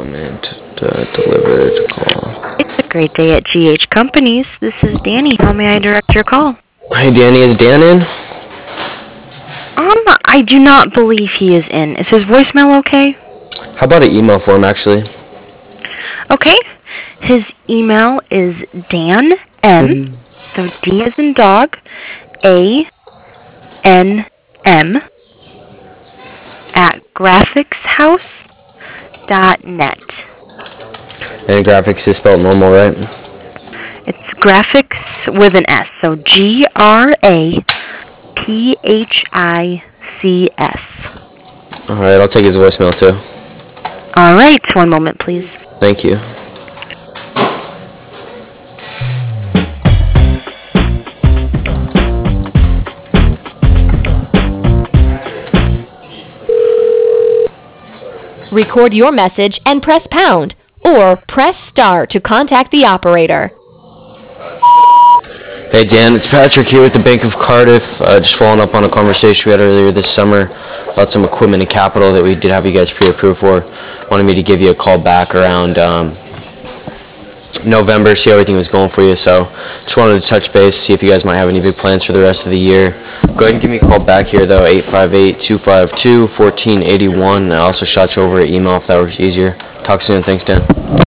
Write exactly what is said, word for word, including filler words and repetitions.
equipment uh, delivered. Call. It's a great day at G H Companies. This is Danny. How may I direct your call? Hey, Danny, is Dan in? Um, I do not believe he is in. Is his voicemail okay? How about an email for him, actually? Okay. His email is Dan N, so D as in dog, A N M at graphicshouse dot net. And graphics is spelled normal, right? It's graphics with an S, so G R A P H I C S. Alright, I'll take his voicemail, too. All right, one moment, please. Thank you. Record your message and press pound, or press star to contact the operator. Hey, Dan, it's Patrick here with the Bank of Cardiff. Uh, just following up on a conversation we had earlier this summer about some equipment and capital that we did have you guys pre-approved for. Wanted me to give you a call back around um, November, see how everything was going for you. So just wanted to touch base, see if you guys might have any big plans for the rest of the year. Go ahead and give me a call back here, though, eight five eight, two five two, one four eight one. I also shot you over an email if that was easier. Talk soon. Thanks, Dan.